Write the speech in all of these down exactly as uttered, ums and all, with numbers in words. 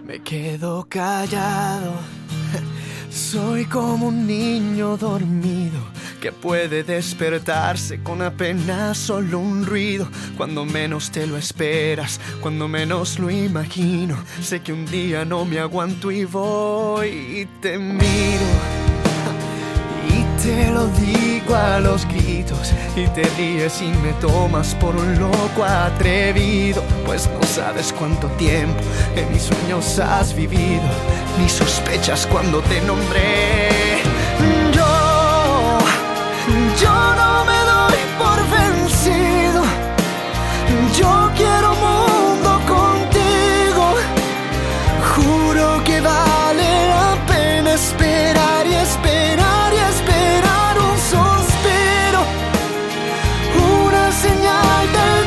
Me quedo callado. Soy como un niño dormido que puede despertarse con apenas solo un ruido. Cuando menos te lo esperas, cuando menos lo imagino. Sé que un día no me aguanto y voy y te miro y te lo digo a los gritos, y te ríes y me tomas por un loco atrevido. Pues no sabes cuánto tiempo en mis sueños has vivido, ni sospechas cuando te nombré. Yo, yo no me doy por vencido. Yo quiero mundo contigo. Juro que vale la pena esperar y esperar y esperar un suspiro, una señal del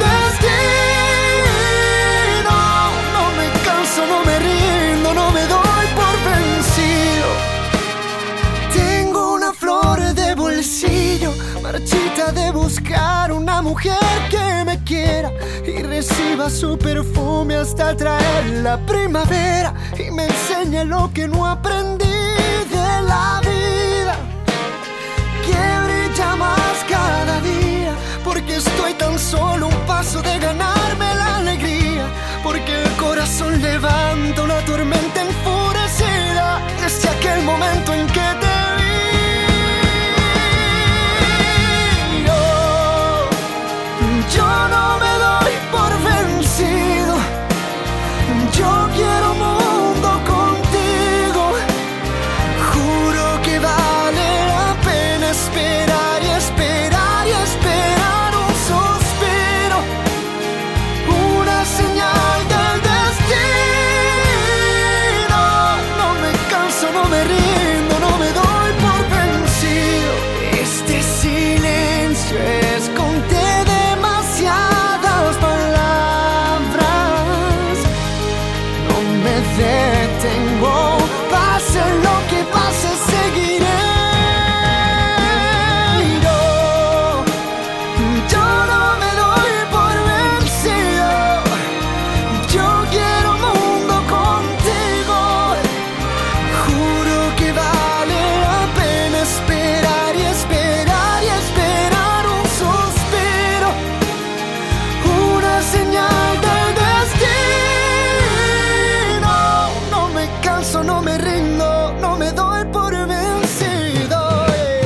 destino. No me canso, no me rindo, no me doy por vencido. Tengo una flor de bolsillo, marchita de buscar una mujer que me quiera y reciba su perfume hasta traer la primavera y me enseñe lo que no aprendí de la vida, que brilla más cada día, porque estoy tan solo un paso de ganarme la alegría, porque el corazón levanta una tormenta enfurecida desde aquel momento en que te vi. Yo no me doy por vencido. Yo quiero mundo contigo. Juro que vale la pena esperar y esperar y esperar un suspiro, una señal del destino. No me canso, no me rindo, no me doy por vencido. Este silencio es contigo. Detengo, pase lo que pase, seguiré. Yo, yo no me doy por vencido. Yo quiero mundo contigo. Juro que vale la pena esperar y esperar y esperar un suspiro, una señal del destino. No me rindo, no me doy por vencido. eh.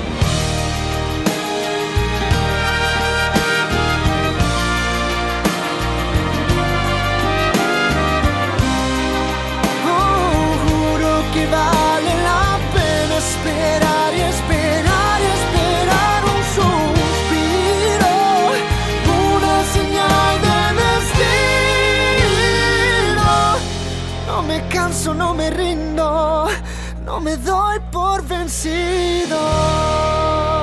Oh, juro que vale la pena esperar y esperar y esperar un suspiro, una señal de destino. No me canso, no me rindo, no me doy por vencido.